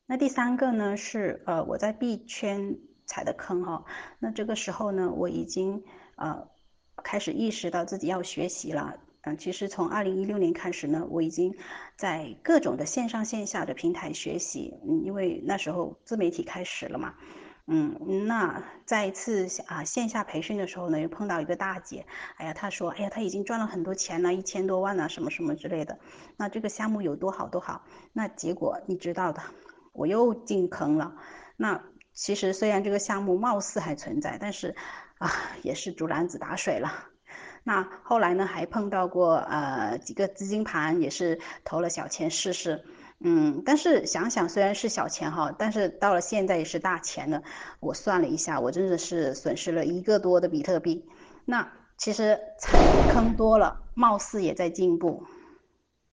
那第三个呢是我在币圈踩的坑哈。那这个时候呢，我已经开始意识到自己要学习了。其实从2016年开始呢，我已经在各种的线上线下的平台学习。因为那时候自媒体开始了嘛。那在一次线下培训的时候呢，又碰到一个大姐。哎呀，她说，哎呀，她已经赚了很多钱了，1000多万啊，什么什么之类的。那这个项目有多好多好。那结果你知道的，我又进坑了。那其实虽然这个项目貌似还存在，但是也是竹篮子打水了。那后来呢，还碰到过几个资金盘，也是投了小钱试试。但是想想虽然是小钱哈，但是到了现在也是大钱了。我算了一下，我真的是损失了1个多的比特币。那其实踩坑多了，貌似也在进步。